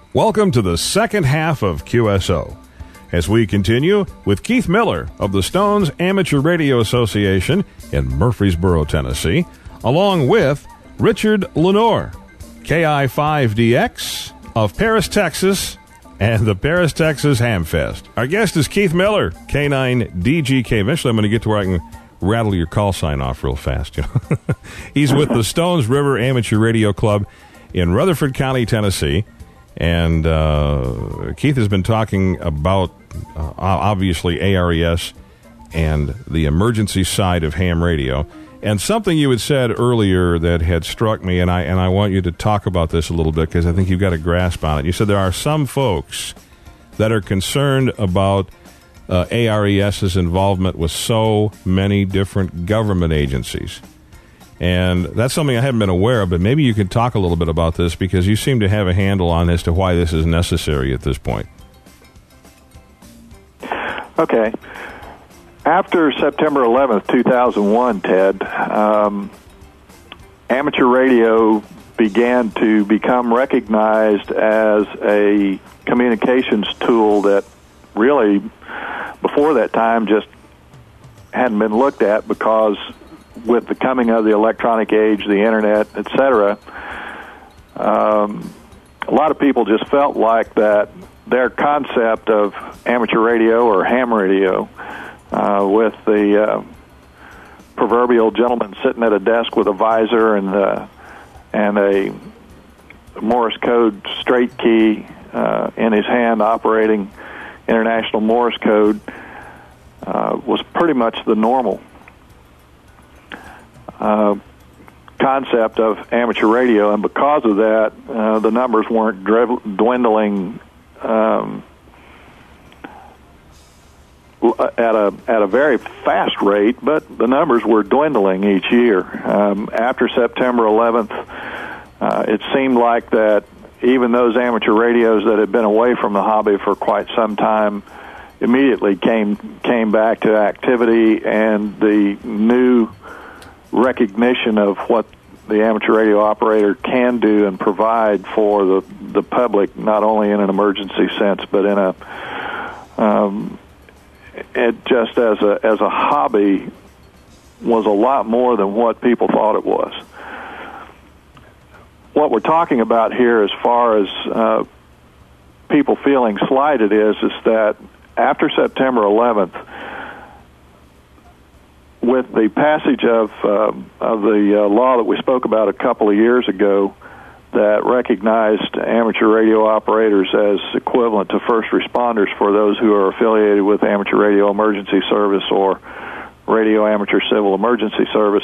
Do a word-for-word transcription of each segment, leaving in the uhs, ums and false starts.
Welcome to the second half of Q S O, as we continue with Keith Miller of the Stones Amateur Radio Association in Murfreesboro, Tennessee, along with Richard Lenore, K I five D X of Paris, Texas, and the Paris, Texas Hamfest. Our guest is Keith Miller, K nine D G K. Eventually I'm going to get to where I can rattle your call sign off real fast. You know? He's with the Stones River Amateur Radio Club in Rutherford County, Tennessee. And uh, Keith has been talking about, uh, obviously, A R E S and the emergency side of ham radio. And something you had said earlier that had struck me, and I and I want you to talk about this a little bit because I think you've got a grasp on it. You said there are some folks that are concerned about uh, ARES's involvement with so many different government agencies. And that's something I haven't been aware of, but maybe you could talk a little bit about this because you seem to have a handle on as to why this is necessary at this point. Okay. After September eleventh, two thousand one, Ted, um, amateur radio began to become recognized as a communications tool that really, before that time, just hadn't been looked at because with the coming of the electronic age, the internet, et cetera, um, a lot of people just felt like that their concept of amateur radio or ham radio, uh, with the uh, proverbial gentleman sitting at a desk with a visor and uh, and a Morse code straight key uh, in his hand operating international Morse code, uh, was pretty much the normal Uh, concept of amateur radio, and because of that, uh, the numbers weren't dwindling um, at a at a very fast rate, but the numbers were dwindling each year. Um, after September eleventh, uh, it seemed like that even those amateur radios that had been away from the hobby for quite some time immediately came came back to activity, and the new recognition of what the amateur radio operator can do and provide for the the public, not only in an emergency sense, but in a um, it just as a as a hobby, was a lot more than what people thought it was. What we're talking about here, as far as uh, people feeling slighted, is is that after September eleventh, with the passage of uh, of the uh, law that we spoke about a couple of years ago that recognized amateur radio operators as equivalent to first responders for those who are affiliated with Amateur Radio Emergency Service or Radio Amateur Civil Emergency Service,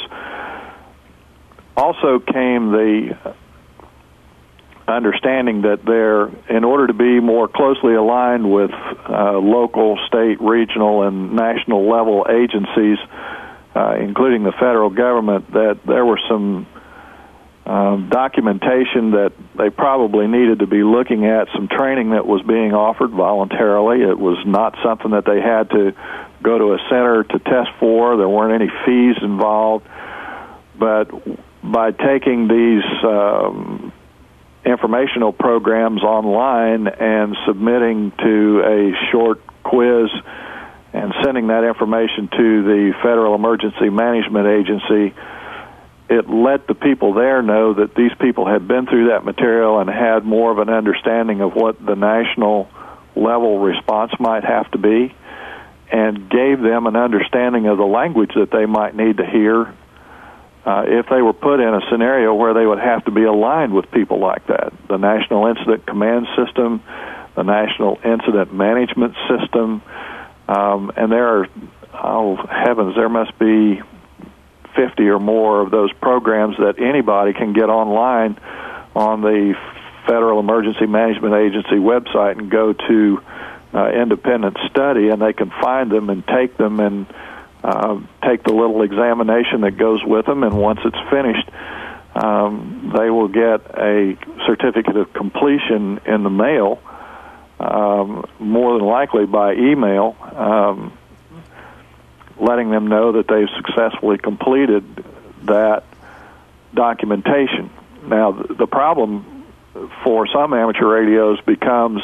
also came the understanding that there, in order to be more closely aligned with uh, local, state, regional, and national level agencies, Uh, including the federal government, that there were some um, documentation that they probably needed to be looking at, some training that was being offered voluntarily. It was not something that they had to go to a center to test for. There weren't any fees involved. But by taking these um, informational programs online and submitting to a short quiz and sending that information to the Federal Emergency Management Agency, it let the people there know that these people had been through that material and had more of an understanding of what the national level response might have to be, and gave them an understanding of the language that they might need to hear uh, if they were put in a scenario where they would have to be aligned with people like that. The National Incident Command System, the National Incident Management System, Um, and there are, oh heavens, there must be fifty or more of those programs that anybody can get online on the Federal Emergency Management Agency website and go to uh, independent study, and they can find them and take them and uh, take the little examination that goes with them, and once it's finished, um, they will get a certificate of completion in the mail, Um, more than likely by email, um, letting them know that they've successfully completed that documentation. Now, the problem for some amateur radios becomes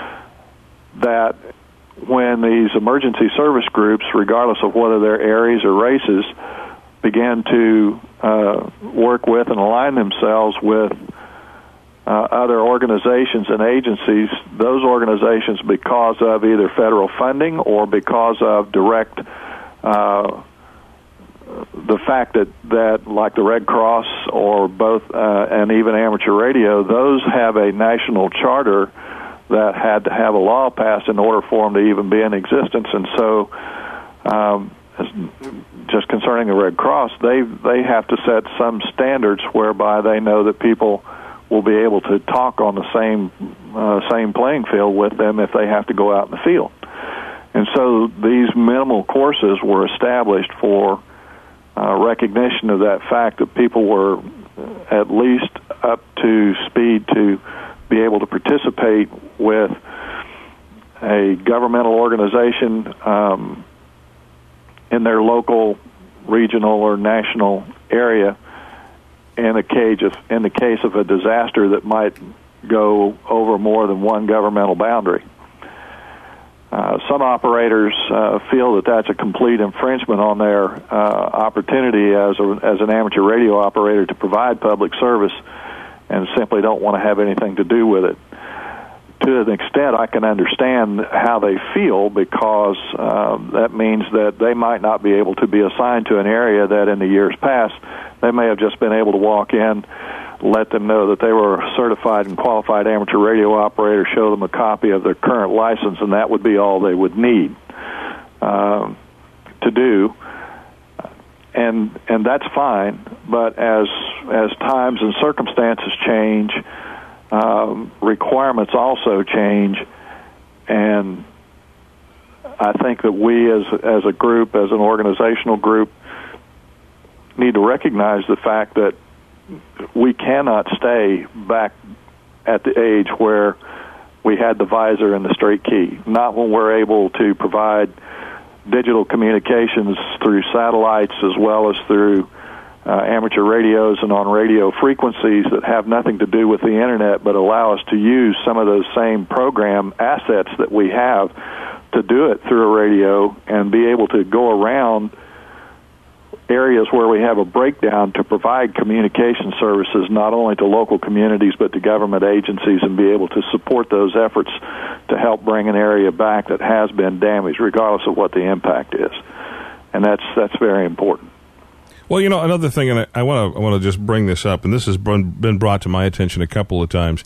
that when these emergency service groups, regardless of whether they're areas or races, begin to uh, work with and align themselves with uh, other organizations and agencies, those organizations, because of either federal funding or because of direct uh, the fact that, that, like the Red Cross or both, uh, and even amateur radio, those have a national charter that had to have a law passed in order for them to even be in existence. And so, um, just concerning the Red Cross, they they have to set some standards whereby they know that people will be able to talk on the same uh, same playing field with them if they have to go out in the field. And so these minimal courses were established for uh, recognition of that fact that people were at least up to speed to be able to participate with a governmental organization um, in their local, regional, or national area in a cage of, in the case of a disaster that might go over more than one governmental boundary. Uh, some operators uh, feel that that's a complete infringement on their uh, opportunity as a, as an amateur radio operator to provide public service, and simply don't want to have anything to do with it. To an extent, I can understand how they feel, because uh, that means that they might not be able to be assigned to an area that in the years past they may have just been able to walk in, let them know that they were a certified and qualified amateur radio operator, show them a copy of their current license, and that would be all they would need uh, to do. And and that's fine, but as as times and circumstances change, um, requirements also change, and I think that we as as a group, as an organizational group, need to recognize the fact that we cannot stay back at the age where we had the visor and the straight key. Not when we're able to provide digital communications through satellites as well as through uh, amateur radios and on radio frequencies that have nothing to do with the internet but allow us to use some of those same program assets that we have to do it through a radio and be able to go around areas where we have a breakdown to provide communication services not only to local communities but to government agencies, and be able to support those efforts to help bring an area back that has been damaged, regardless of what the impact is. And that's that's very important. Well, you know, another thing, and I want to I want to just bring this up, and this has been brought to my attention a couple of times,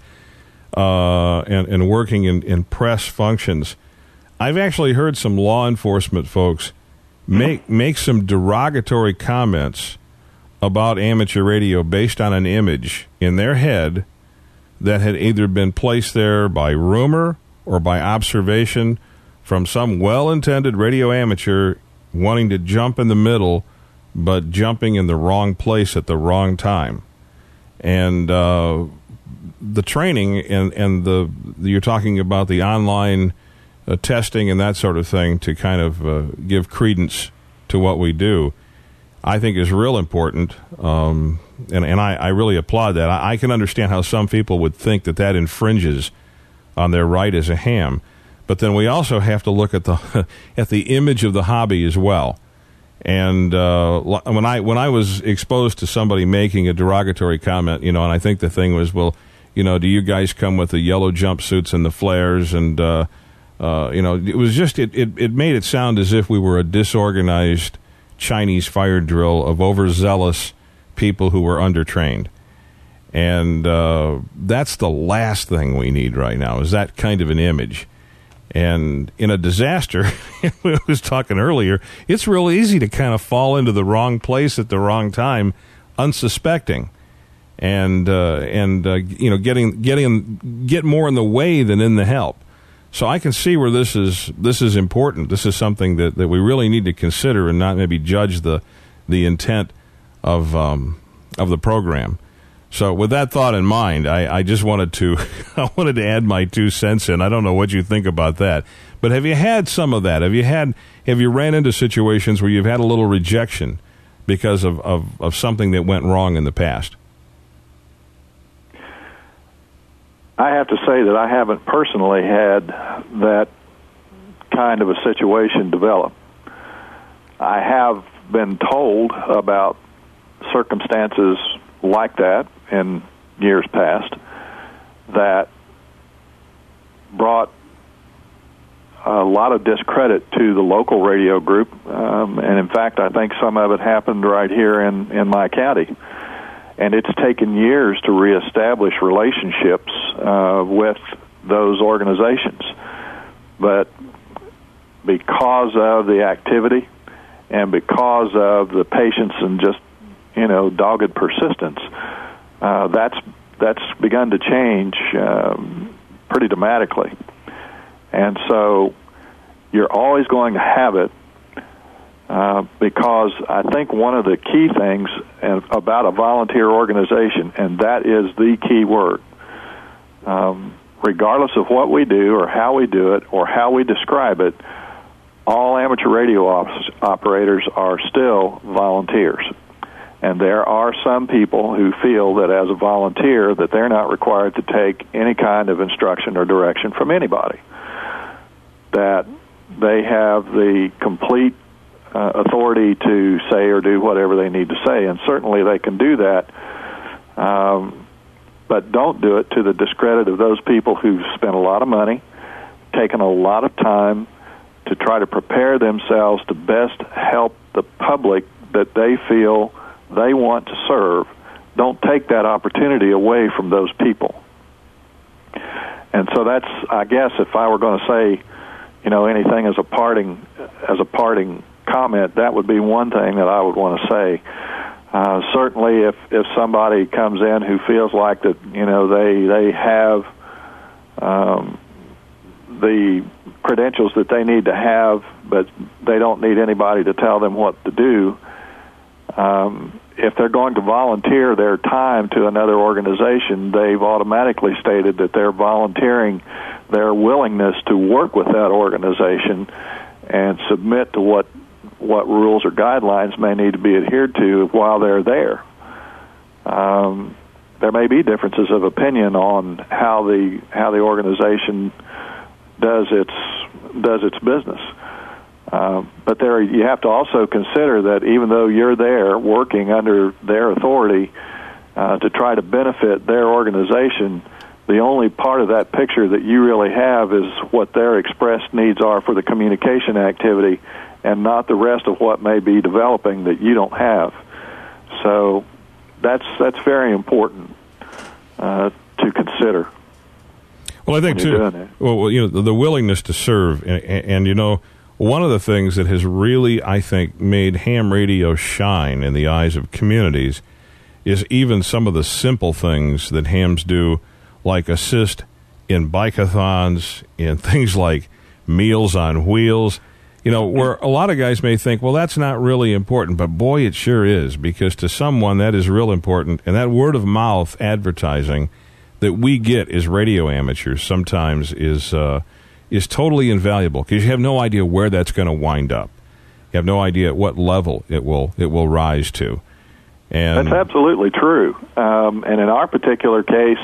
uh, and, and working in, in press functions, I've actually heard some law enforcement folks make make some derogatory comments about amateur radio based on an image in their head that had either been placed there by rumor or by observation from some well-intended radio amateur wanting to jump in the middle, but jumping in the wrong place at the wrong time. And uh, the training and, and the you're talking about the online Uh, testing and that sort of thing to kind of uh, give credence to what we do, I think is real important, um, and, and I, I really applaud that. I, I can understand how some people would think that that infringes on their right as a ham, but then we also have to look at the at the image of the hobby as well. And uh, when I when I was exposed to somebody making a derogatory comment, you know, and I think the thing was, well, you know, do you guys come with the yellow jumpsuits and the flares and uh, Uh, you know, it was just, it, it, it made it sound as if we were a disorganized Chinese fire drill of overzealous people who were undertrained. And uh, that's the last thing we need right now, is that kind of an image. And in a disaster, I was talking earlier, it's real easy to kind of fall into the wrong place at the wrong time, unsuspecting. And, uh, and uh, you know, getting, getting, get more in the way than in the help. So I can see where this is this is important. This is something that, that we really need to consider and not maybe judge the the intent of um, of the program. So with that thought in mind, I, I just wanted to I wanted to add my two cents in. I don't know what you think about that, but have you had some of that? Have you had have you ran into situations where you've had a little rejection because of, of, of something that went wrong in the past? I have to say that I haven't personally had that kind of a situation develop. I have been told about circumstances like that in years past that brought a lot of discredit to the local radio group, um, and in fact, I think some of it happened right here in, in my county. And it's taken years to reestablish relationships uh, with those organizations. But because of the activity and because of the patience and just, you know, dogged persistence, uh, that's that's begun to change um, pretty dramatically. And so you're always going to have it uh, because I think one of the key things about a volunteer organization, and that is the key word, um, regardless of what we do or how we do it or how we describe it, all amateur radio op- operators are still volunteers. And there are some people who feel that as a volunteer that they're not required to take any kind of instruction or direction from anybody, that they have the complete uh, authority to say or do whatever they need to say, and certainly they can do that, um, but don't do it to the discredit of those people who've spent a lot of money, taken a lot of time to try to prepare themselves to best help the public that they feel they want to serve. Don't take that opportunity away from those people. And so that's, I guess, if I were going to say, you know, anything as a parting as a parting comment, that would be one thing that I would want to say. Uh, certainly, if if somebody comes in who feels like that, you know, they they have um, the credentials that they need to have, but they don't need anybody to tell them what to do. Um, if they're going to volunteer their time to another organization, they've automatically stated that they're volunteering their willingness to work with that organization and submit to what what rules or guidelines may need to be adhered to while they're there. Um, there may be differences of opinion on how the how the organization does its does its business. Uh, but there, you have to also consider that even though you're there working under their authority uh, to try to benefit their organization, the only part of that picture that you really have is what their expressed needs are for the communication activity, and not the rest of what may be developing that you don't have. So that's that's very important uh, to consider. Well, I think too. Well, you know, the, the willingness to serve, and, and you know. One of the things that has really, I think, made ham radio shine in the eyes of communities is even some of the simple things that hams do, like assist in bike-a-thons, in things like Meals on Wheels. You know, where a lot of guys may think, well, that's not really important, but boy, it sure is, because to someone that is real important, and that word-of-mouth advertising that we get as radio amateurs sometimes is... Uh, is totally invaluable, because you have no idea where that's going to wind up. You have no idea at what level it will it will rise to. And that's absolutely true. Um, and in our particular case,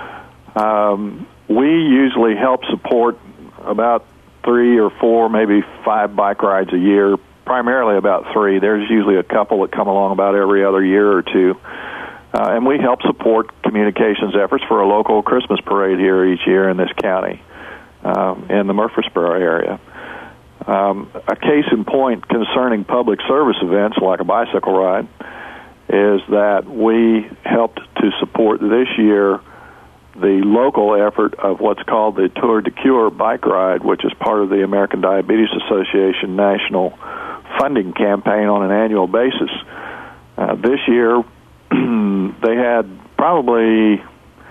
um, we usually help support about three or four, maybe five bike rides a year, primarily about three. There's usually a couple that come along about every other year or two. Uh, and we help support communications efforts for a local Christmas parade here each year in this county. Um, in the Murfreesboro area. Um, a case in point concerning public service events like a bicycle ride is that we helped to support this year the local effort of what's called the Tour de Cure bike ride, which is part of the American Diabetes Association national funding campaign on an annual basis. Uh, this year, they had probably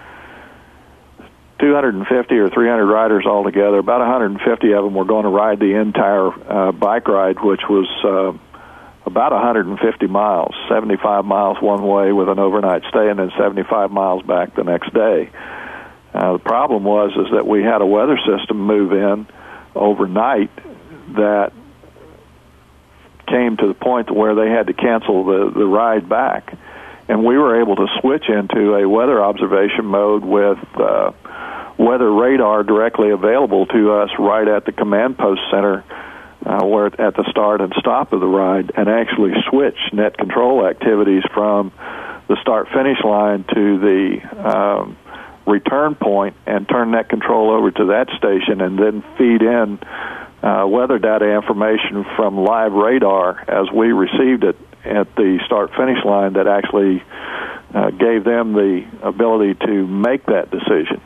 two hundred fifty or three hundred riders altogether. About one hundred fifty of them were going to ride the entire uh, bike ride, which was uh, about one hundred fifty miles, seventy-five miles one way with an overnight stay, and then seventy-five miles back the next day. Uh, the problem was is that we had a weather system move in overnight that came to the point where they had to cancel the, the ride back. And we were able to switch into a weather observation mode with uh, weather radar directly available to us right at the command post center, uh, where at the start and stop of the ride, and actually switch net control activities from the start-finish line to the um, return point and turn net control over to that station, and then feed in uh, weather data information from live radar as we received it at the start-finish line that actually uh, gave them the ability to make that decision.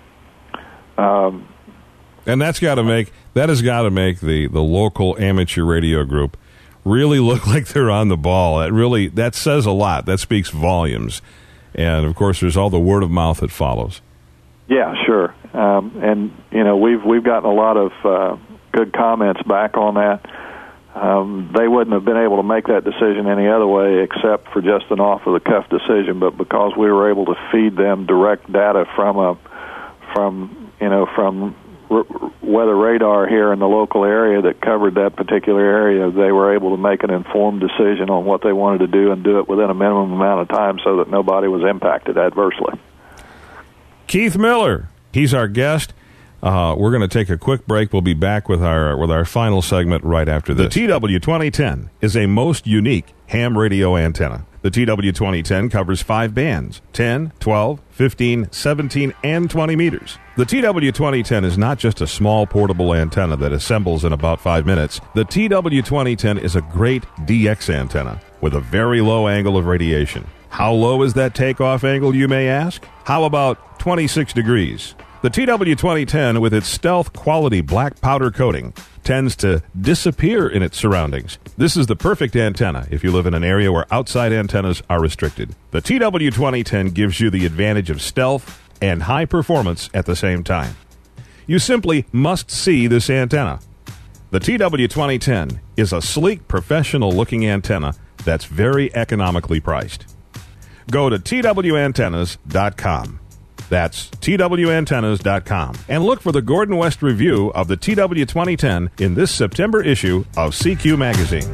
Um, and that's got to make that has got to make the, the local amateur radio group really look like they're on the ball. It really that says a lot. That speaks volumes. And of course, there's all the word of mouth that follows. Yeah, sure. Um, and you know, we've we've gotten a lot of uh, good comments back on that. Um, they wouldn't have been able to make that decision any other way except for just an off-of-the-cuff decision. But because we were able to feed them direct data from a from you know from r- weather radar here in the local area that covered that particular area, they were able to make an informed decision on what they wanted to do and do it within a minimum amount of time so that nobody was impacted adversely. Keith Miller, he's our guest. Uh, we're going to take a quick break. We'll be back with our with our final segment right after this. The T W twenty ten is a most unique ham radio antenna. The T W twenty ten covers five bands, ten, twelve, fifteen, seventeen, and twenty meters. The T W twenty ten is not just a small portable antenna that assembles in about five minutes. The T W twenty ten is a great D X antenna with a very low angle of radiation. How low is that takeoff angle, you may ask? How about twenty-six degrees? The T W twenty ten, with its stealth quality black powder coating, tends to disappear in its surroundings. This is the perfect antenna if you live in an area where outside antennas are restricted. The T W twenty ten gives you the advantage of stealth and high performance at the same time. You simply must see this antenna. The T W twenty ten is a sleek, professional-looking antenna that's very economically priced. Go to T W antennas dot com. That's T W antennas dot com. And look for the Gordon West review of the T W twenty ten in this September issue of C Q Magazine.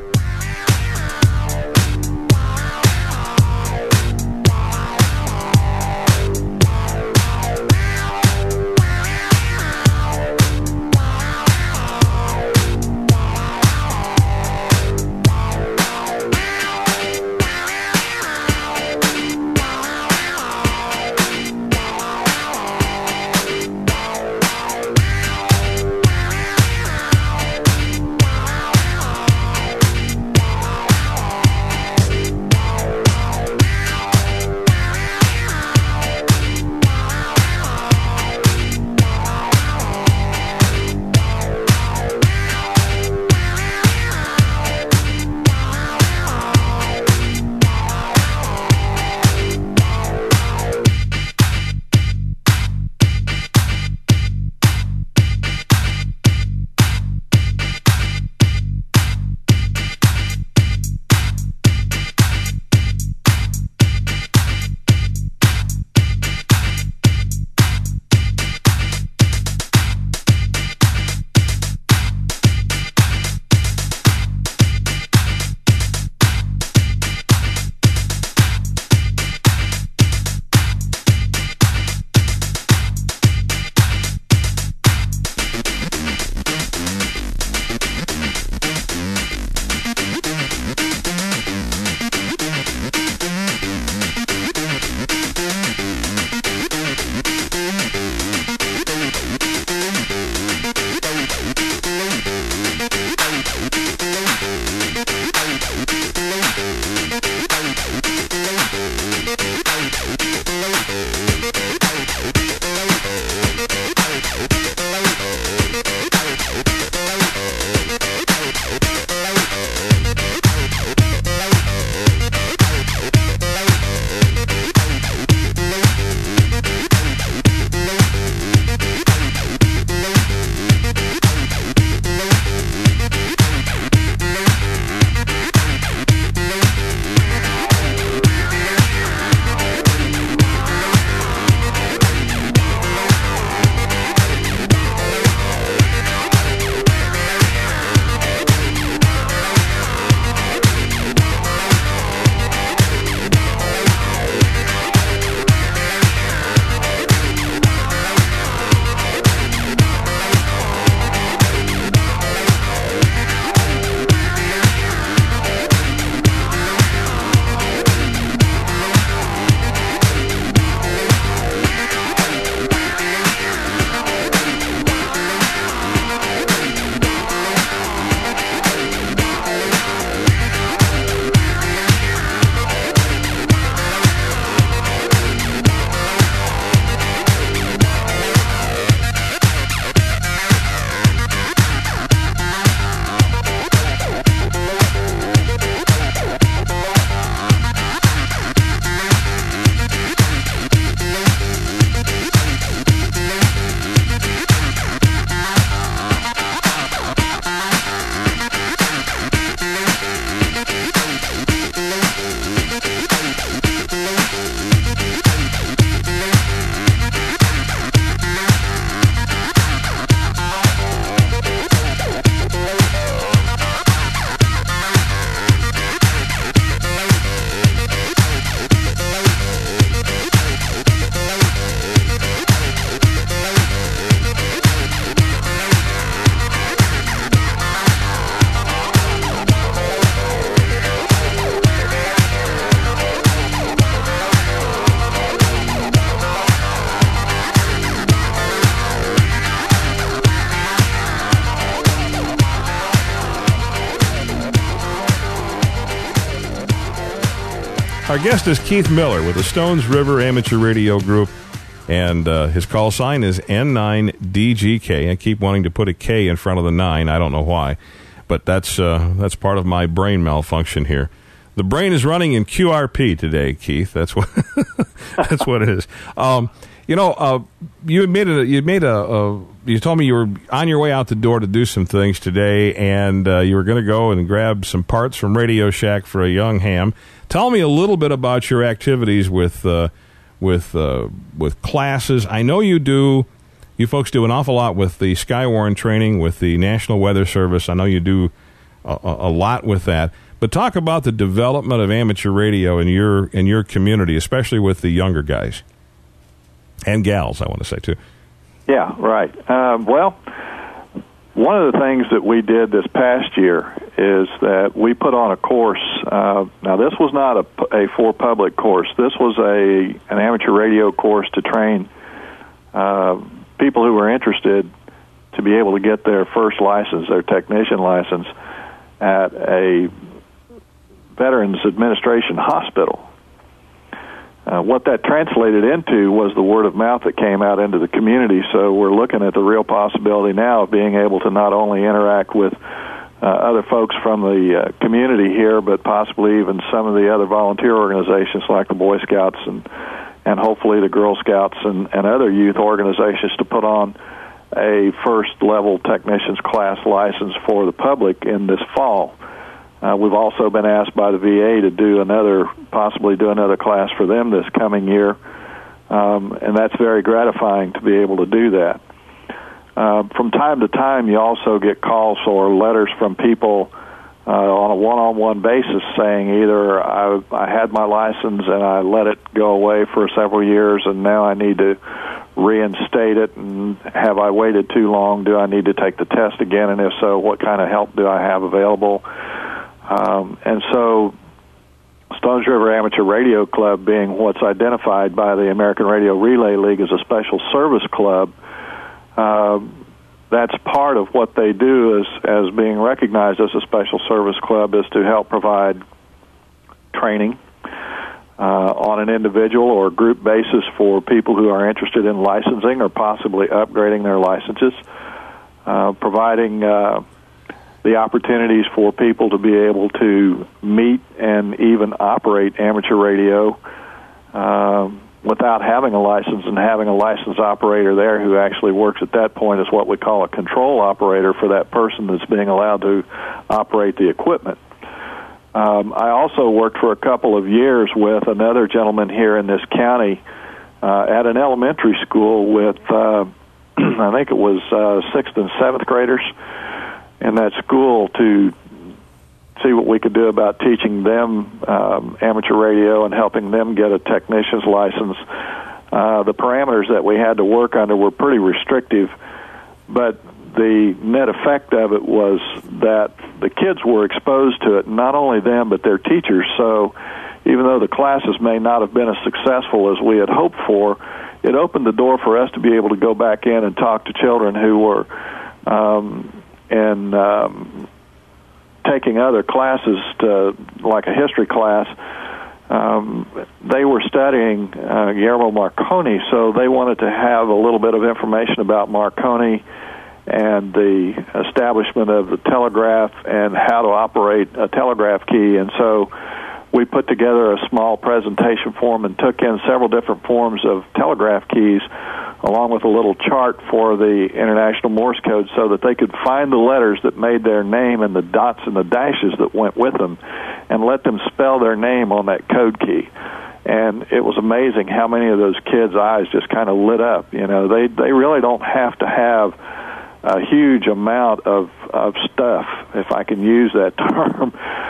Our guest is Keith Miller with the Stones River Amateur Radio Group, and uh, his call sign is N nine D G K. I keep wanting to put a K in front of the nine. I don't know why, but that's uh, that's part of my brain malfunction here. The brain is running in Q R P today, Keith. That's what that's what it is. Um, you know, uh, you made a you made a, a you told me you were on your way out the door to do some things today, and uh, you were going to go and grab some parts from Radio Shack for a young ham. Tell me a little bit about your activities with uh, with uh, with classes. I know you do. You folks do an awful lot with the Skywarn training, with the National Weather Service. I know you do a, a lot with that. But talk about the development of amateur radio in your in your community, especially with the younger guys and gals, I want to say, too. Yeah, right. Um, well, one of the things that we did this past year is that we put on a course. Uh, now, this was not a, a for-public course. This was a an amateur radio course to train uh, people who were interested to be able to get their first license, their technician license, at a Veterans Administration hospital. Uh, what that translated into was the word of mouth that came out into the community. So we're looking at the real possibility now of being able to not only interact with uh, other folks from the uh, community here, but possibly even some of the other volunteer organizations like the Boy Scouts and and hopefully the Girl Scouts and, and other youth organizations to put on a first-level technician's class license for the public in this fall. Uh, we've also been asked by the V A to do another, possibly do another class for them this coming year, um, and that's very gratifying to be able to do that. Uh, from time to time, you also get calls or letters from people uh, on a one-on-one basis saying either I, I had my license and I let it go away for several years and now I need to reinstate it, and have I waited too long? Do I need to take the test again? And if so, what kind of help do I have available? Um, and so Stones River Amateur Radio Club, being what's identified by the American Radio Relay League as a special service club, uh, that's part of what they do as, as being recognized as a special service club, is to help provide training uh, on an individual or group basis for people who are interested in licensing or possibly upgrading their licenses, uh, providing uh, the opportunities for people to be able to meet and even operate amateur radio uh, without having a license, and having a licensed operator there who actually works at that point as what we call a control operator for that person that's being allowed to operate the equipment. Um, I also worked for a couple of years with another gentleman here in this county uh, at an elementary school with, uh, I think it was uh, sixth and seventh graders in that school, to see what we could do about teaching them um, amateur radio and helping them get a technician's license. Uh, the parameters that we had to work under were pretty restrictive, but the net effect of it was that the kids were exposed to it, not only them, but their teachers. So even though the classes may not have been as successful as we had hoped for, it opened the door for us to be able to go back in and talk to children who were um, in um, taking other classes, to, like a history class. Um, they were studying uh, Guillermo Marconi, so they wanted to have a little bit of information about Marconi and the establishment of the telegraph and how to operate a telegraph key. And so we put together a small presentation form and took in several different forms of telegraph keys, along with a little chart for the International Morse code, so that they could find the letters that made their name and the dots and the dashes that went with them, and let them spell their name on that code key. And it was amazing how many of those kids' eyes just kind of lit up. You know, they they really don't have to have a huge amount of of stuff, if I can use that term,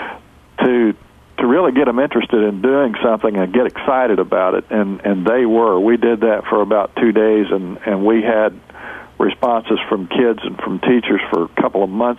to to really get them interested in doing something and get excited about it. And and they were. We did that for about two days, and and we had responses from kids and from teachers for a couple of months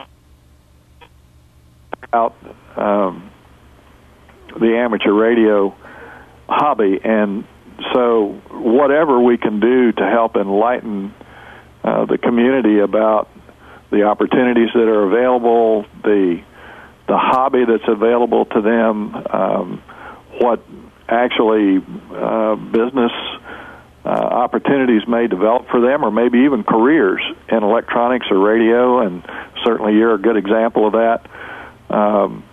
about um, the amateur radio hobby. And so whatever we can do to help enlighten uh, the community about the opportunities that are available, the the hobby that's available to them, um, what actually uh, business uh, opportunities may develop for them, or maybe even careers in electronics or radio, and certainly you're a good example of that. Um,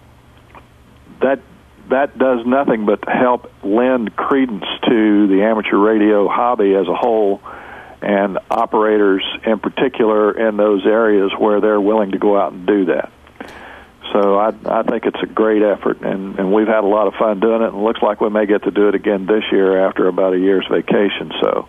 that that does nothing but help lend credence to the amateur radio hobby as a whole, and operators in particular in those areas where they're willing to go out and do that. So I, I think it's a great effort, and, and we've had a lot of fun doing it, and it looks like we may get to do it again this year after about a year's vacation. So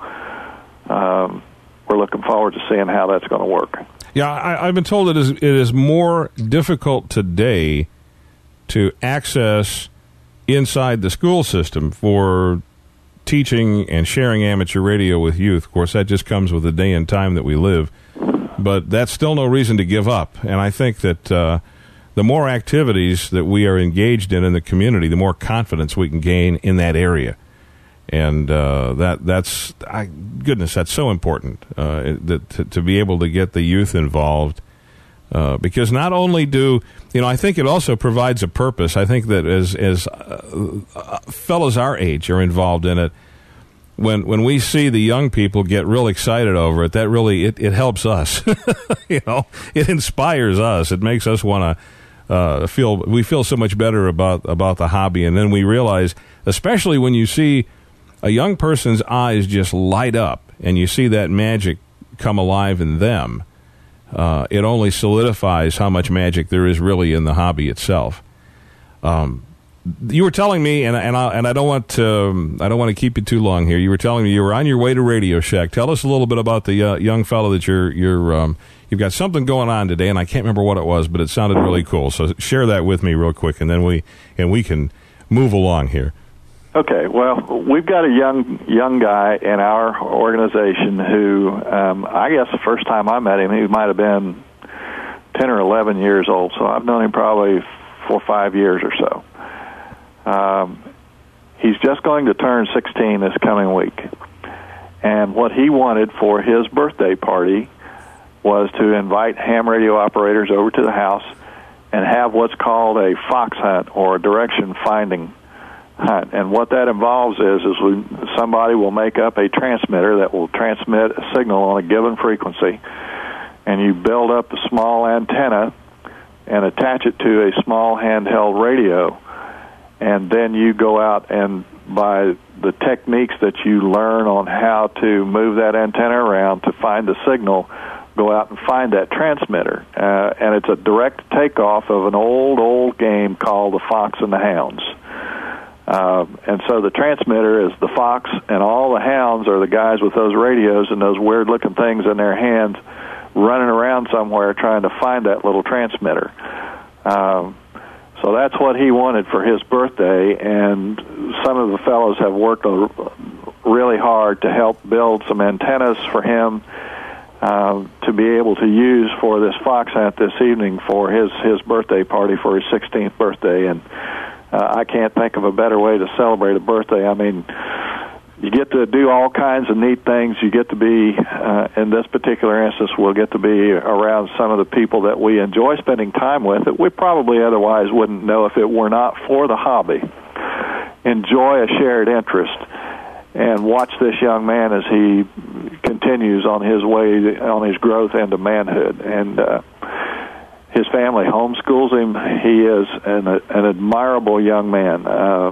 um, we're looking forward to seeing how that's going to work. Yeah, I, I've been told it is, it is more difficult today to access inside the school system for teaching and sharing amateur radio with youth. Of course, that just comes with the day and time that we live. But that's still no reason to give up. And I think that uh, the more activities that we are engaged in in the community, the more confidence we can gain in that area. And uh, that that's, I, goodness, that's so important, uh, that to, to be able to get the youth involved. Uh, because not only do, you know, I think it also provides a purpose. I think that as, as uh, uh, fellows our age are involved in it, when when we see the young people get real excited over it, that really, it, it helps us. You know, it inspires us. It makes us want to uh, feel, we feel so much better about, about the hobby. And then we realize, especially when you see a young person's eyes just light up and you see that magic come alive in them, uh, it only solidifies how much magic there is really in the hobby itself. Um, you were telling me, and and I, and I don't want to, um, I don't want to keep you too long here. You were telling me you were on your way to Radio Shack. Tell us a little bit about the uh, young fellow that you're you're um, you've got something going on today, and I can't remember what it was, but it sounded really cool. So share that with me real quick, and then we and we can move along here. Okay, well, we've got a young young guy in our organization who, um, I guess the first time I met him, he might have been ten or eleven years old, so I've known him probably four or five years or so. Um, he's just going to turn sixteen this coming week, and what he wanted for his birthday party was to invite ham radio operators over to the house and have what's called a fox hunt, or a direction finding hunt. And what that involves is, is we, somebody will make up a transmitter that will transmit a signal on a given frequency, and you build up a small antenna and attach it to a small handheld radio, and then you go out and, by the techniques that you learn on how to move that antenna around to find the signal, go out and find that transmitter. Uh, and it's a direct takeoff of an old, old game called the Fox and the Hounds. Uh, and so the transmitter is the fox, and all the hounds are the guys with those radios and those weird-looking things in their hands running around somewhere trying to find that little transmitter. Um, so that's what he wanted for his birthday, and some of the fellows have worked really hard to help build some antennas for him uh, to be able to use for this fox hunt this evening for his, his birthday party for his sixteenth birthday. And Uh, I can't think of a better way to celebrate a birthday. I mean, you get to do all kinds of neat things. You get to be, uh, in this particular instance, we'll get to be around some of the people that we enjoy spending time with that we probably otherwise wouldn't know if it were not for the hobby. Enjoy a shared interest and watch this young man as he continues on his way, on his growth into manhood. And uh, his family homeschools him. He is an, an admirable young man, uh,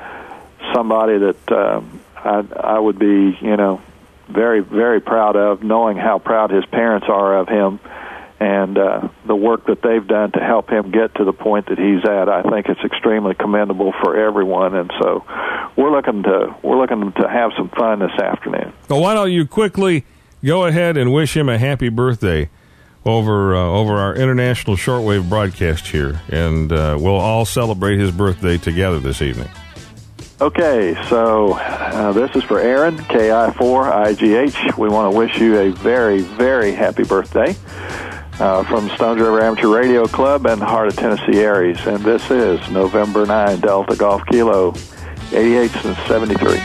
somebody that uh, I, I would be, you know, very, very proud of, knowing how proud his parents are of him, and uh, the work that they've done to help him get to the point that he's at. I think it's extremely commendable for everyone, and so we're looking to we're looking to have some fun this afternoon. Well, why don't you quickly go ahead and wish him a happy birthday over uh, over our international shortwave broadcast here, and uh, we'll all celebrate his birthday together this evening. Okay, so uh, this is for Aaron, K I four I G H. We want to wish you a very, very happy birthday uh, from Stones River Amateur Radio Club and Heart of Tennessee Aries. And this is November ninth, Delta Golf Kilo, eighty-eight and seventy-three.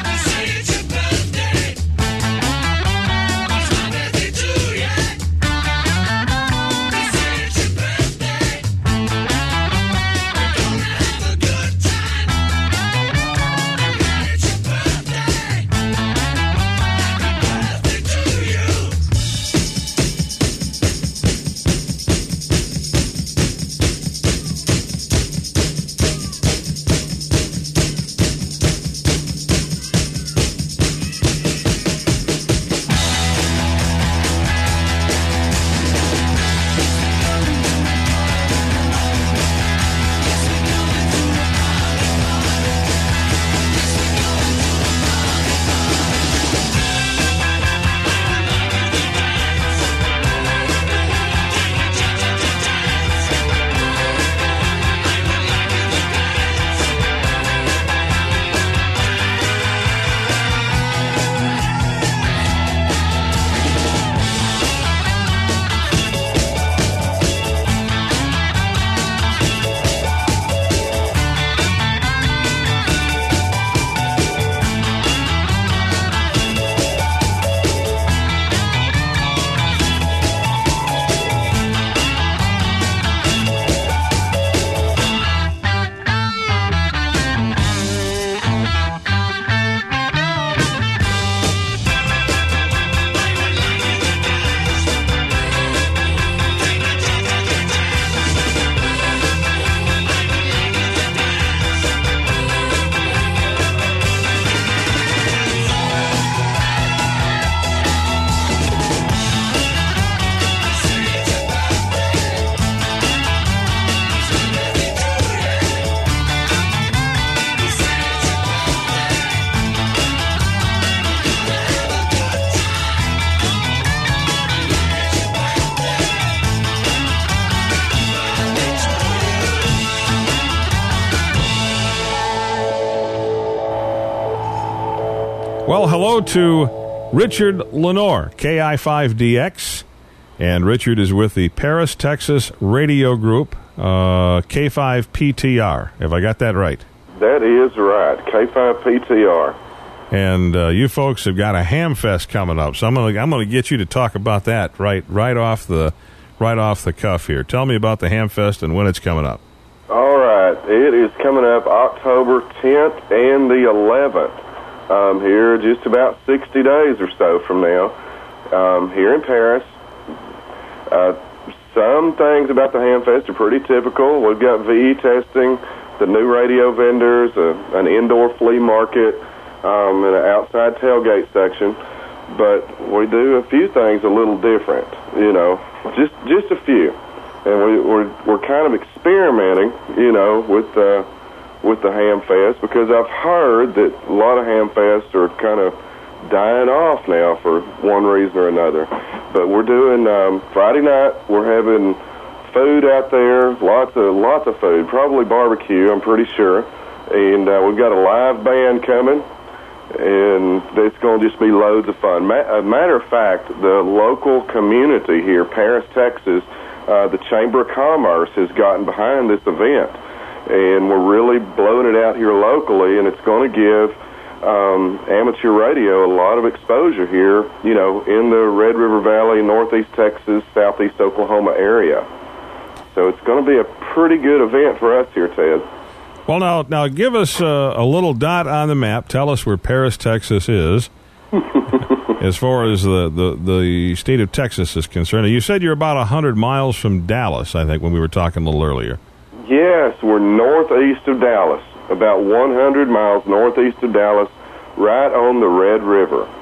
Well, hello to Richard Lenore, K I five D X, and Richard is with the Paris, Texas Radio Group, uh, K five P T R. Have I got that right? That is right, K five P T R. And uh, you folks have got a ham fest coming up, so I'm gonna I'm gonna get you to talk about that right right off the right off the cuff here. Tell me about the ham fest and when it's coming up. All right, it is coming up October tenth and the eleventh. Um, here, just about sixty days or so from now, um, here in Paris. Uh, some things about the ham fest are pretty typical. We've got V E testing, the new radio vendors, uh, an indoor flea market. Um, in an outside tailgate section, but we do a few things a little different, you know, just just a few, and we, we're we're kind of experimenting, you know, with uh, with the ham fest because I've heard that a lot of ham fests are kind of dying off now for one reason or another. But we're doing um, Friday night. We're having food out there, lots of lots of food, probably barbecue, I'm pretty sure, and uh, we've got a live band coming. And it's going to just be loads of fun. Ma- a matter of fact, the local community here, Paris, Texas, uh, the Chamber of Commerce has gotten behind this event. And we're really blowing it out here locally, and it's going to give um, amateur radio a lot of exposure here, you know, in the Red River Valley, Northeast Texas, Southeast Oklahoma area. So it's going to be a pretty good event for us here, Ted. Well, now, now give us uh, a little dot on the map. Tell us where Paris, Texas is, as far as the, the, the state of Texas is concerned. You said you're about one hundred miles from Dallas, I think, when we were talking a little earlier. Yes, we're northeast of Dallas, about one hundred miles northeast of Dallas, right on the Red River.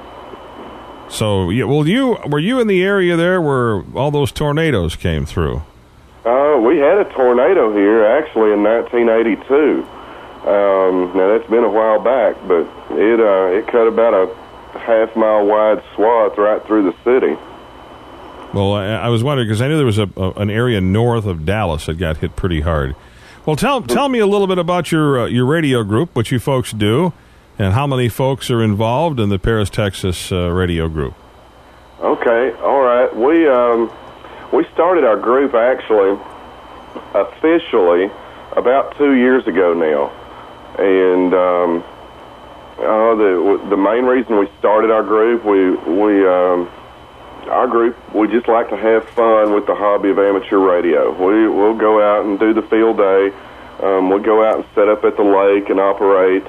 So, yeah, well, you were you in the area there where all those tornadoes came through? Uh, we had a tornado here, actually, in nineteen eighty-two. Um, now, that's been a while back, but it uh, it cut about a half-mile-wide swath right through the city. Well, I, I was wondering, because I knew there was a, a, an area north of Dallas that got hit pretty hard. Well, tell tell me a little bit about your uh, your radio group, what you folks do, and how many folks are involved in the Paris, Texas uh, radio group. Okay, all right. We... Um, We started our group, actually, officially, about two years ago now. And um, uh, the the main reason we started our group, we we um, our group, we just like to have fun with the hobby of amateur radio. We, we'll go out and do the field day. Um, we'll go out and set up at the lake and operate.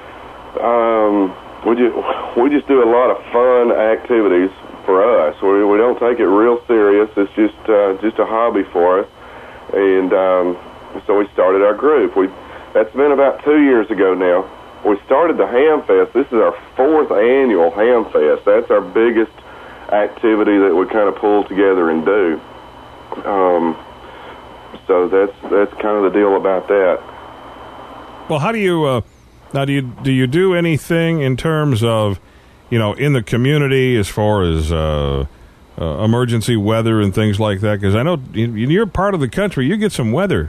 Um, we just, we just do a lot of fun activities for us. We we don't take it real serious. It's just uh, just a hobby for us, and um, so we started our group. We that's been about two years ago now. We started the Ham Fest. This is our fourth annual Ham Fest. That's our biggest activity that we kind of pull together and do. Um, so that's that's kind of the deal about that. Well, how do you uh, now? Do you do you do anything in terms of, you know, in the community as far as uh, uh, emergency weather and things like that? Because I know in your part of the country, you get some weather.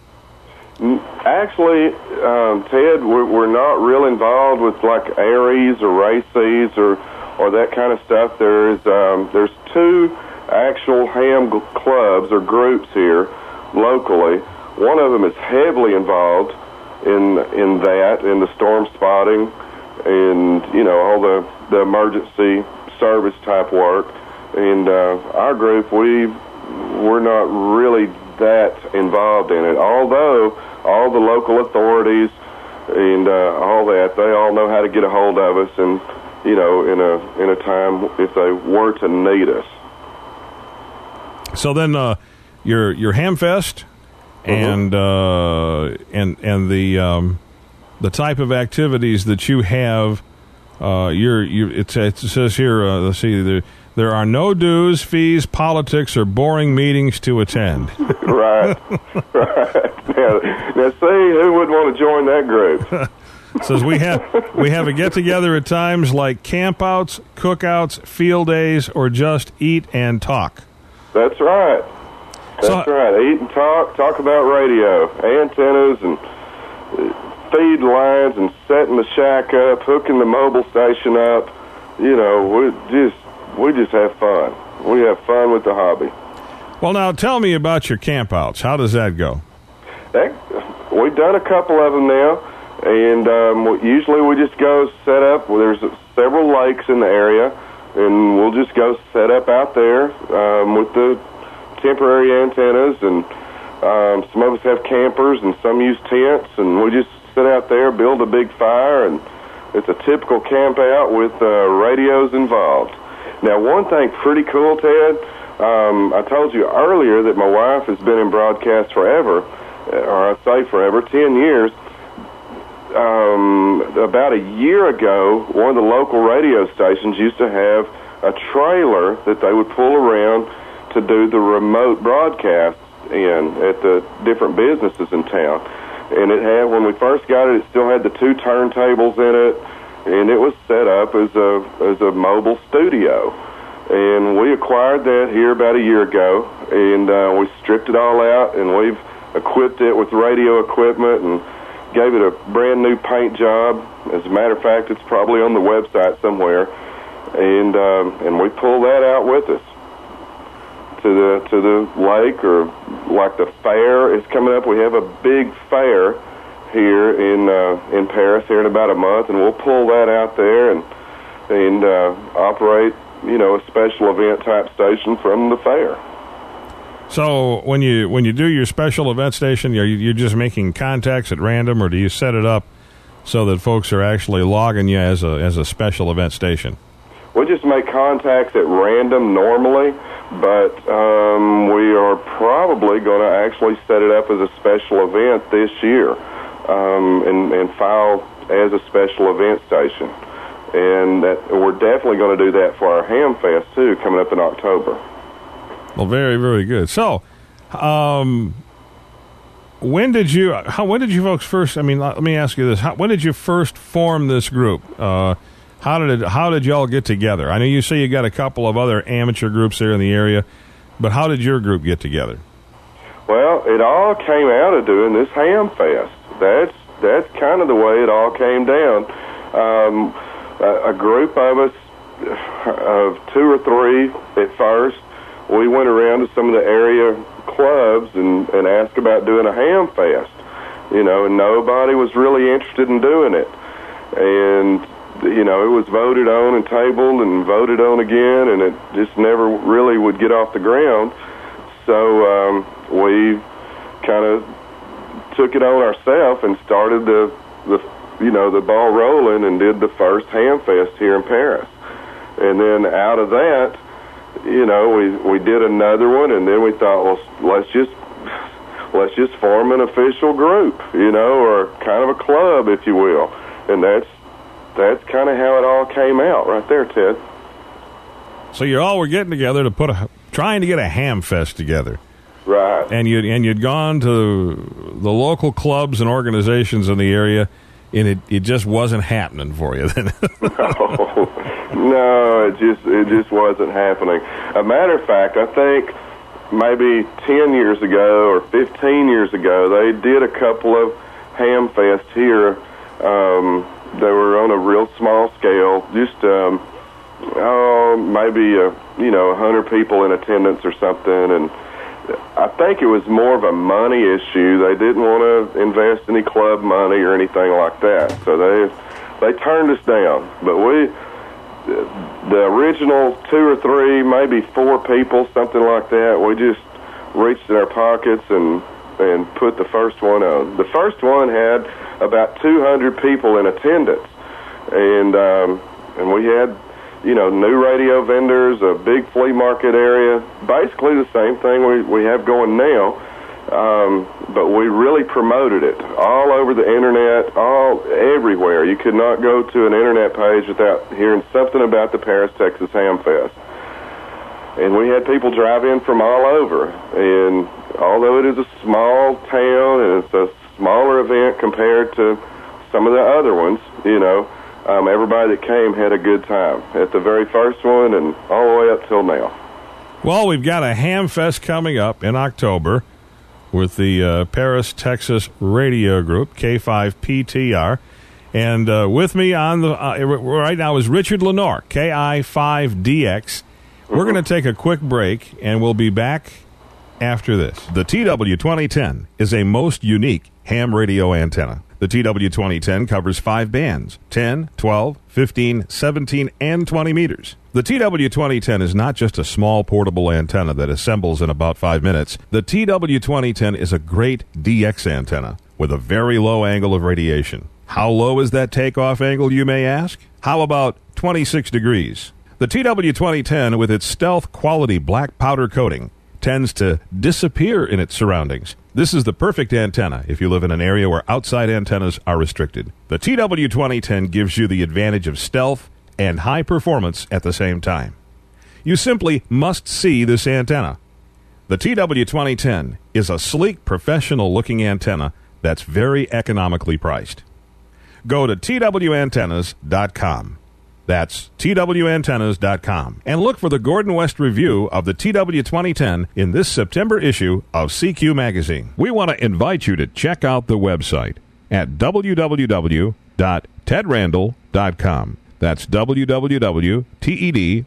Actually, um, Ted, we're, we're not real involved with like Aries or Races or or that kind of stuff. There's um, there's two actual ham clubs or groups here locally. One of them is heavily involved in in that, in the storm spotting and, you know, all the, the emergency service type work. And uh, our group, we, we're not really that involved in it, although all the local authorities and uh, all that, they all know how to get a hold of us and, you know, in a in a time if they were to need us. So then uh, your your Hamfest and uh, and and the um, the type of activities that you have, uh, you're you it, it says here. Uh, let's see, there there are no dues, fees, politics, or boring meetings to attend. Right, right. Now, now, see, who would want to join that group? Says we have we have a get together at times like campouts, cookouts, field days, or just eat and talk. That's right. That's so, right. Eat and talk, talk about radio, antennas, and feed lines and setting the shack up, hooking the mobile station up. You know, we just we just have fun. We have fun with the hobby. Well, now tell me about your campouts. How does that go? That, we've done a couple of them now, and um, usually we just go set up. Well, there's several lakes in the area, and we'll just go set up out there um, with the temporary antennas, and um, some of us have campers, and some use tents, and we just sit out there, build a big fire, and it's a typical camp out with uh, radios involved. Now, one thing pretty cool, Ted, um, I told you earlier that my wife has been in broadcast forever, or I say forever, ten years. Um, about a year ago, one of the local radio stations used to have a trailer that they would pull around to do the remote broadcasts in at the different businesses in town. And it had, when we first got it, it still had the two turntables in it, and it was set up as a as a mobile studio. And we acquired that here about a year ago, and uh, we stripped it all out, and we've equipped it with radio equipment and gave it a brand new paint job. As a matter of fact, it's probably on the website somewhere. And um, and we pull that out with us to the to the lake, or like the fair is coming up. We have a big fair here in uh, in Paris here in about a month, and we'll pull that out there and and uh, operate, you know, a special event type station from the fair. So when you when you do your special event station, are you you're just making contacts at random, or do you set it up so that folks are actually logging you as a as a special event station? We just make contacts at random normally, but um, we are probably going to actually set it up as a special event this year, um, and, and file as a special event station. And that, we're definitely going to do that for our Ham Fest, too, coming up in October. Well, very, very good. So, um, when did you, how, when did you folks first, I mean, let me ask you this, how, when did you first form this group? Uh, how did it, how did y'all get together? I know you say you got a couple of other amateur groups there in the area, but how did your group get together? Well, it all came out of doing this Ham Fest. That's, that's kind of the way it all came down. Um, a, a group of us, of two or three at first, we went around to some of the area clubs and, and asked about doing a Ham Fest, you know, and nobody was really interested in doing it. And, you know, it was voted on and tabled and voted on again, and it just never really would get off the ground. So um, we kind of took it on ourselves and started the, the, you know, the ball rolling and did the first Ham Fest here in Paris. And then out of that, you know, we we did another one, and then we thought, well, let's just let's just form an official group, you know, or kind of a club, if you will. And that's that's kind of how it all came out, right there, Ted. So you all were getting together to put a trying to get a Ham Fest together, right? And you and you'd gone to the local clubs and organizations in the area, and it it just wasn't happening for you then. No. No, it just it just wasn't happening. A matter of fact, I think maybe ten years ago or fifteen years ago, they did a couple of Ham Fests here. Um, they were on a real small scale, just um, oh, maybe a, you know a hundred people in attendance or something. And I think it was more of a money issue. They didn't want to invest any club money or anything like that, so they they turned us down. But we. The original two or three, maybe four people, something like that, we just reached in our pockets and and put the first one on. The first one had about two hundred people in attendance, and um, and we had, you know, new radio vendors, a big flea market area, basically the same thing we, we have going now. Um, but we really promoted it all over the internet, all everywhere. You could not go to an internet page without hearing something about the Paris, Texas Ham Fest. And we had people drive in from all over. And although it is a small town and it's a smaller event compared to some of the other ones, you know, um, everybody that came had a good time at the very first one and all the way up till now. Well, we've got a Ham Fest coming up in October. with the uh, Paris, Texas radio group, K five P T R. And uh, with me on the uh, right now is Richard Lenore, K I five D X. We're going to take a quick break, and we'll be back after this. The T W twenty ten is a most unique ham radio antenna. The T W twenty ten covers five bands, ten, twelve, fifteen, seventeen, and twenty meters. The T W twenty ten is not just a small portable antenna that assembles in about five minutes. The T W twenty ten is a great D X antenna with a very low angle of radiation. How low is that takeoff angle, you may ask? How about twenty-six degrees? The T W twenty ten, with its stealth quality black powder coating, tends to disappear in its surroundings. This is the perfect antenna if you live in an area where outside antennas are restricted. The T W twenty ten gives you the advantage of stealth and high performance at the same time. You simply must see this antenna. The T W twenty ten is a sleek, professional-looking antenna that's very economically priced. Go to T W antennas dot com. That's T W antennas dot com. And look for the Gordon West review of the T W twenty ten in this September issue of C Q Magazine. We want to invite you to check out the website at w w w dot ted randall dot com. That's w w w dot ted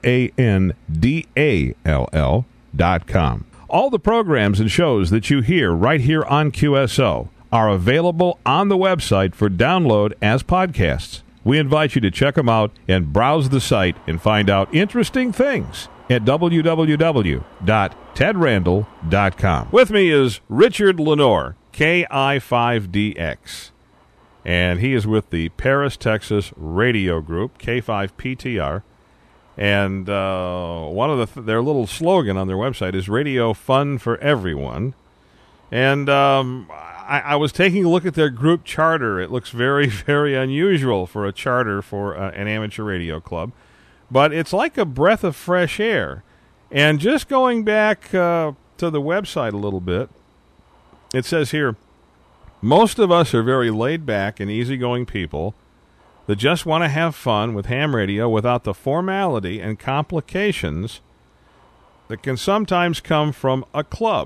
randall dot com. All the programs and shows that you hear right here on Q S O are available on the website for download as podcasts. We invite you to check them out and browse the site and find out interesting things at w w w dot ted randall dot com. With me is Richard Lenore, K I five D X, and he is with the Paris, Texas radio group, K five P T R. And uh, one of the th- their little slogan on their website is Radio Fun for Everyone. And um, I, I was taking a look at their group charter. It looks very, very unusual for a charter for uh, an amateur radio club. But it's like a breath of fresh air. And just going back uh, to the website a little bit, it says here, most of us are very laid-back and easygoing people that just want to have fun with ham radio without the formality and complications that can sometimes come from a club.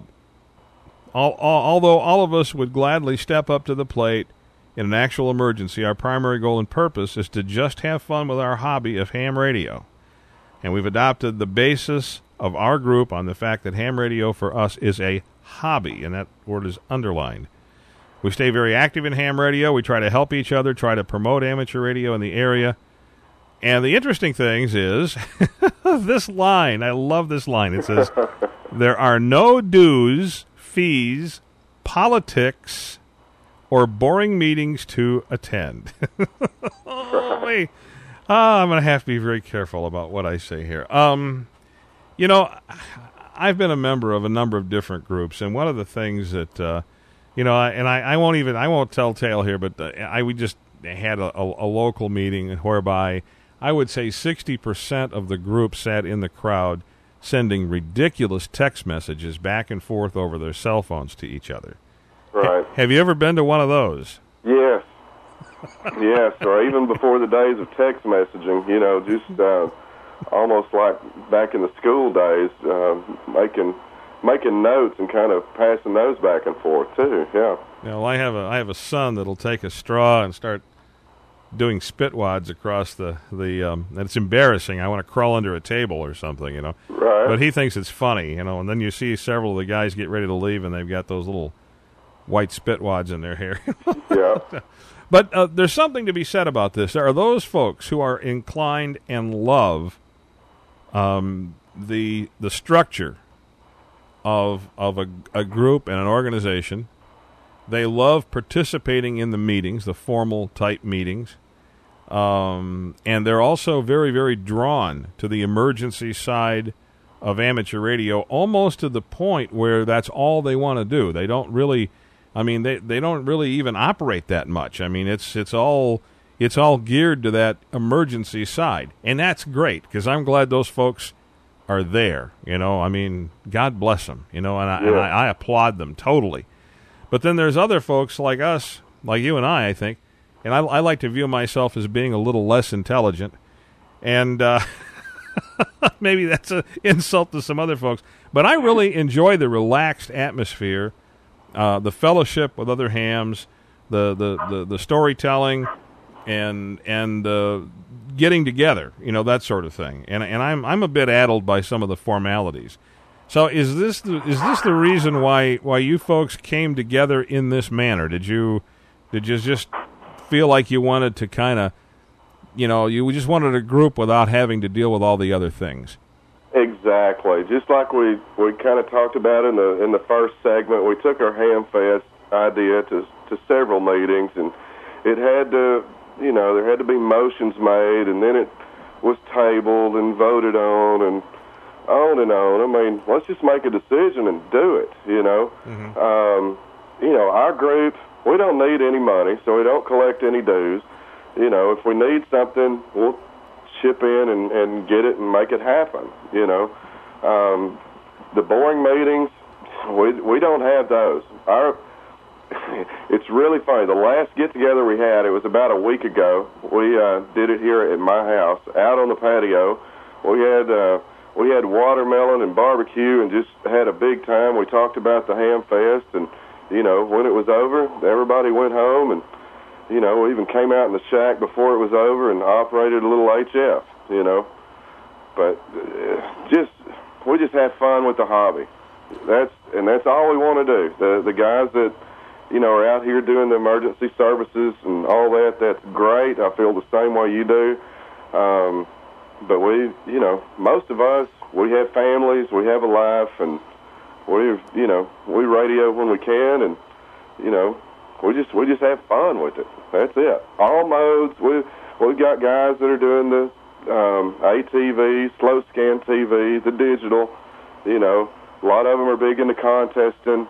Although all of us would gladly step up to the plate in an actual emergency, our primary goal and purpose is to just have fun with our hobby of ham radio. And we've adopted the basis of our group on the fact that ham radio for us is a hobby, and that word is underlined. We stay very active in ham radio. We try to help each other, try to promote amateur radio in the area. And the interesting things is this line. I love this line. It says, there are no dues, fees, politics, or boring meetings to attend. oh, wait. oh, I'm going to have to be very careful about what I say here. Um, you know, I've been a member of a number of different groups, and one of the things that, uh, you know, and I, I won't even, I won't tell tale here, but uh, I we just had a, a, a local meeting whereby I would say sixty percent of the group sat in the crowd sending ridiculous text messages back and forth over their cell phones to each other. Right. Ha- have you ever been to one of those? Yes. yes, or even before the days of text messaging, you know, just uh, almost like back in the school days, uh, making making notes and kind of passing those back and forth, too, yeah. You know, I have a I have a son that'll take a straw and start doing spitwads across the, the um, and it's embarrassing. I want to crawl under a table or something, you know. Right. But he thinks it's funny, you know, and then you see several of the guys get ready to leave, and they've got those little white spitwads in their hair. yeah. But uh, there's something to be said about this. There are those folks who are inclined and love um, the the structure of of a, a group and an organization. They love participating in the meetings, the formal type meetings. Um, and they're also very, very drawn to the emergency side of amateur radio, almost to the point where that's all they want to do. They don't really, I mean, they, they don't really even operate that much. I mean, it's it's all it's all geared to that emergency side. And that's great, because I'm glad those folks are there. You know, I mean, God bless them, you know, and I, yeah. and I, I applaud them totally. But then there's other folks like us, like you and I, I think, and I, I like to view myself as being a little less intelligent, and uh, maybe that's an insult to some other folks, but I really enjoy the relaxed atmosphere uh, the fellowship with other hams, the the, the, the storytelling, and and uh, getting together, you know, that sort of thing. And and I'm I'm a bit addled by some of the formalities. So is this the, is this the reason why why you folks came together in this manner? Did you did you just feel like you wanted to kind of, you know, you just wanted a group without having to deal with all the other things? Exactly. Just like we, we kind of talked about in the in the first segment, we took our Hamfest idea to to several meetings, and it had to, you know, there had to be motions made, and then it was tabled and voted on, and on and on. I mean, let's just make a decision and do it, you know. Mm-hmm. Um, you know, our group, we don't need any money, so we don't collect any dues. You know, if we need something, we'll chip in and, and get it and make it happen, you know. Um, the boring meetings, we we don't have those. Our It's really funny. The last get-together we had, it was about a week ago. We uh, did it here at my house, out on the patio. We had... Uh, We had watermelon and barbecue and just had a big time. We talked about the Ham Fest, and, you know, when it was over, everybody went home, and, you know, we even came out in the shack before it was over and operated a little H F, you know. But uh, just, we just have fun with the hobby. That's and that's all we want to do. The the guys that, you know, are out here doing the emergency services and all that, that's great. I feel the same way you do. Um But we, you know, most of us, we have families, we have a life, and we, you know, we radio when we can, and, you know, we just we just have fun with it. That's it. All modes. We we've got guys that are doing the um, A T V, slow scan T V, the digital. You know, a lot of them are big into contesting.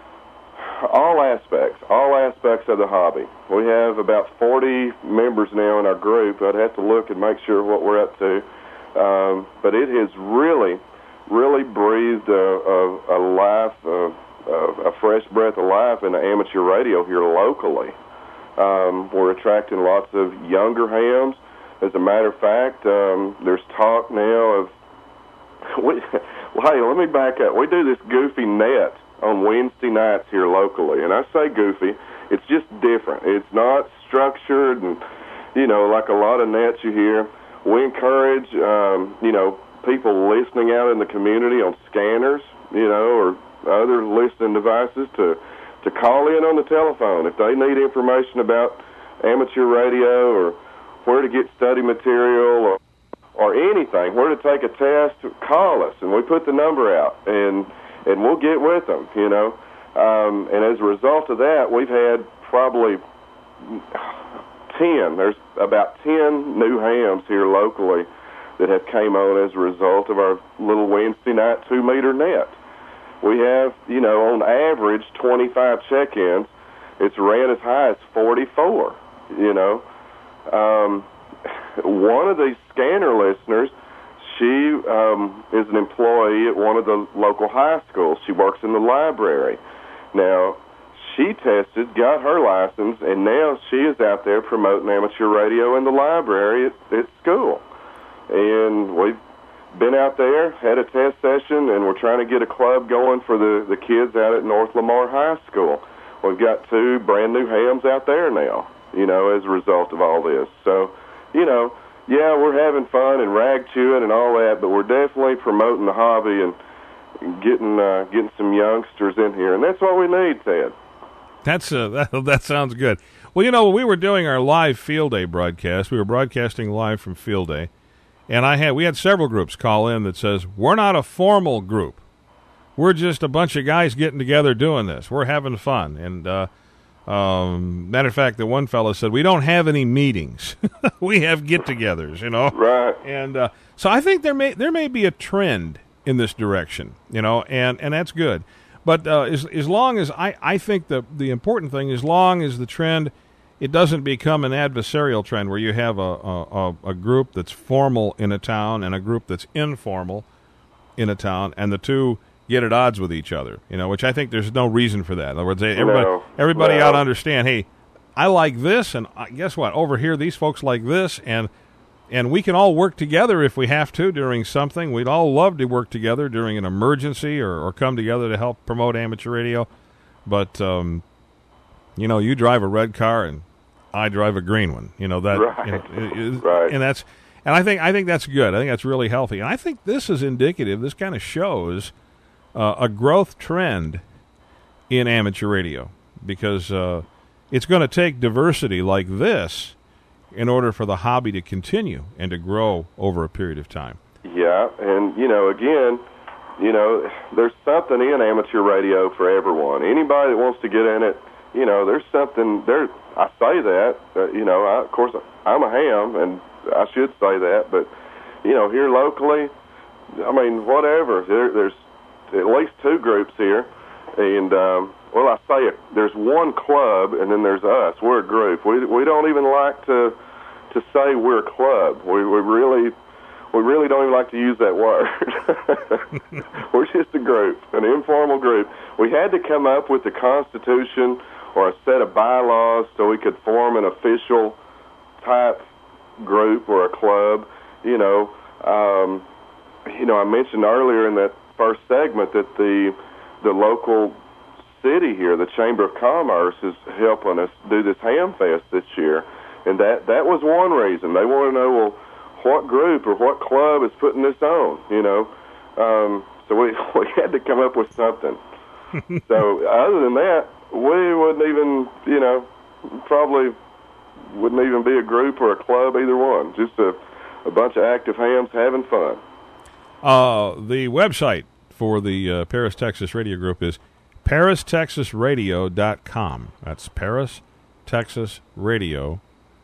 All aspects, all aspects of the hobby. We have about forty members now in our group. I'd have to look and make sure what we're up to. Um, but it has really, really breathed a, a, a life, a, a fresh breath of life into amateur radio here locally. Um, we're attracting lots of younger hams. As a matter of fact, um, there's talk now of, we, well, hey, let me back up. We do this goofy net on Wednesday nights here locally. And I say goofy, it's just different. It's not structured and, you know, like a lot of nets you hear. We encourage, um, you know, people listening out in the community on scanners, you know, or other listening devices to, to call in on the telephone. If they need information about amateur radio or where to get study material or, or anything, where to take a test, call us. And we put the number out, and and we'll get with them, you know. Um, and as a result of that, we've had probably ten, there's about ten new hams here locally that have came on as a result of our little Wednesday night two-meter net. We have, you know, on average, twenty-five check-ins. It's ran as high as forty-four, you know. Um, one of these scanner listeners, she um, is an employee at one of the local high schools. She works in the library. Now, she tested, got her license, and now she is out there promoting amateur radio in the library at, at school. And we've been out there, had a test session, and we're trying to get a club going for the, the kids out at North Lamar High School. We've got two brand new hams out there now, you know, as a result of all this. So, you know, yeah, we're having fun and rag chewing and all that, but we're definitely promoting the hobby and getting uh, getting some youngsters in here, and that's what we need, Ted. That's uh, that, that sounds good. Well, you know, we were doing our live Field Day broadcast. We were broadcasting live from Field Day, and I had we had several groups call in that says, we're not a formal group. We're just a bunch of guys getting together doing this. We're having fun. And uh, um, matter of fact, the one fellow said, we don't have any meetings. We have get-togethers, you know. Right. And uh, so I think there may there may be a trend in this direction, you know, and, and that's good. But uh, as as long as I, I think the the important thing, as long as the trend, it doesn't become an adversarial trend where you have a, a, a group that's formal in a town and a group that's informal in a town, and the two get at odds with each other, you know, which I think there's no reason for that. In other words, everybody, no, everybody no. ought to understand, hey, I like this, and guess what? Over here, these folks like this, and and we can all work together if we have to during something. We'd all love to work together during an emergency or, or come together to help promote amateur radio. but um, you know, you drive a red car and I drive a green one. You know that, right. you know, it, it, right. and that's, and I think I think that's good. I think that's really healthy, and I think this is indicative. This kind of shows uh, a growth trend in amateur radio, because uh, it's going to take diversity like this in order for the hobby to continue and to grow over a period of time. Yeah, and you know, again, you know, there's something in amateur radio for everyone. Anybody that wants to get in it, you know, there's something there. I say that, uh, you know, I, of course, I'm a ham, and I should say that, but, you know, here locally, I mean, whatever, there, there's at least two groups here, and, um, well, I say it, there's one club, and then there's us. We're a group. We we don't even like to to say we're a club. We, we really... We really don't even like to use that word. We're just a group, an informal group. We had to come up with a constitution or a set of bylaws so we could form an official type group or a club. You know, um, you know, I mentioned earlier in that first segment that the the local city here, the Chamber of Commerce, is helping us do this Ham Fest this year, and that that was one reason. They want to know, well, what group or what club is putting this on, you know? Um, so we we had to come up with something. So other than that, we wouldn't even, you know, probably wouldn't even be a group or a club, either one. Just a, a bunch of active hams having fun. Uh, the website for the uh, Paris, Texas Radio Group is paris texas radio dot com. That's paris texas radio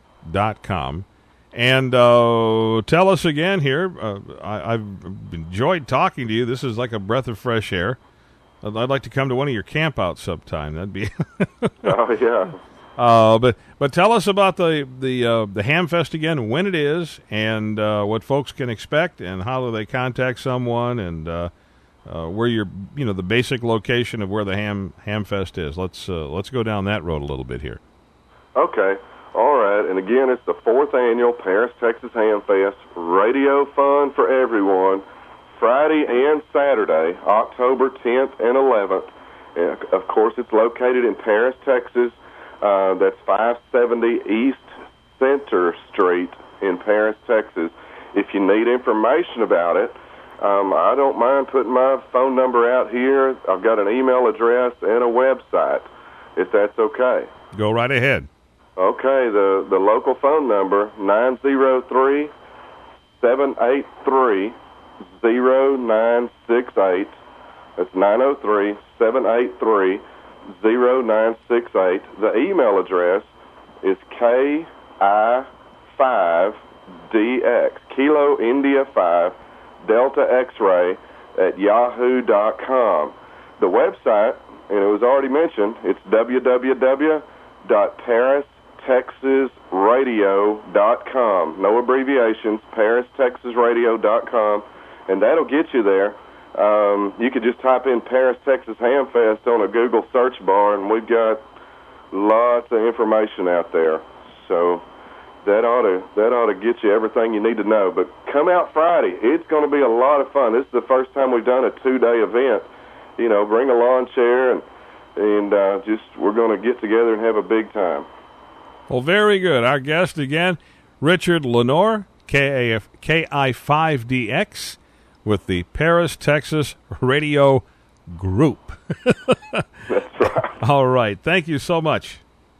dot com. And uh, tell us again here, uh, I, I've enjoyed talking to you. This is like a breath of fresh air. I'd, I'd like to come to one of your campouts sometime. That'd be... Oh, yeah. Uh, but but tell us about the the uh, the Ham Fest again, when it is, and uh, what folks can expect, and how do they contact someone, and uh, uh, where your you know the basic location of where the Ham Ham Fest is. Let's uh, let's go down that road a little bit here. Okay. All right, and again, it's the fourth annual Paris, Texas Ham Fest. Radio fun for everyone. Friday and Saturday, October tenth and eleventh. And of course, it's located in Paris, Texas. Uh, that's five seventy East Center Street in Paris, Texas. If you need information about it, um, I don't mind putting my phone number out here. I've got an email address and a website, if that's okay. Go right ahead. Okay, the, the local phone number, nine zero three, seven eight three, zero nine six eight. That's nine zero three, seven eight three, zero nine six eight. The email address is K I five D X, Kilo India five, Delta X-Ray, at yahoo dot com. The website, and it was already mentioned, it's w w w dot paris texas radio dot com. No abbreviations, paris texas radio dot com, and that'll get you there. Um, you could just type in Paris, Texas Ham Fest on a Google search bar, and we've got lots of information out there. So that ought to that ought to get you everything you need to know. But come out Friday. It's going to be a lot of fun. This is the first time we've done a two-day event. You know, bring a lawn chair, and, and uh, just we're going to get together and have a big time. Well, very good. Our guest again, Richard Lenoir, K I five D X, with the Paris, Texas Radio Group. That's right. All right. Thank you so much.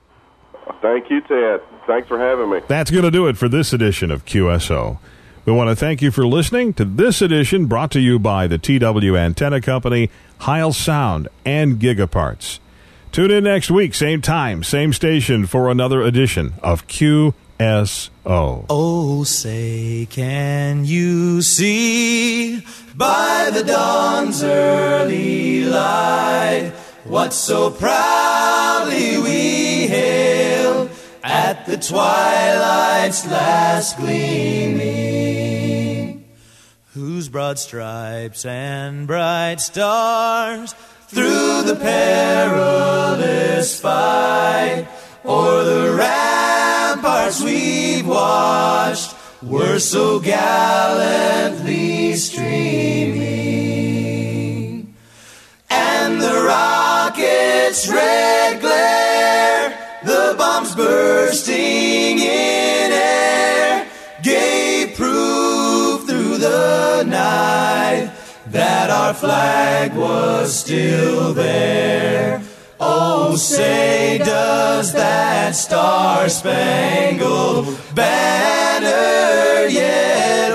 Thank you, Ted. Thanks for having me. That's going to do it for this edition of Q S O. We want to thank you for listening to this edition, brought to you by the T W Antenna Company, Heil Sound, and Gigaparts. Tune in next week, same time, same station, for another edition of Q S O. Oh, say, can you see by the dawn's early light what so proudly we hailed at the twilight's last gleaming, whose broad stripes and bright stars through the perilous fight o'er the ramparts we've watched were so gallantly streaming, and the rockets the night that our flag was still there. Oh, say does that star-spangled banner yet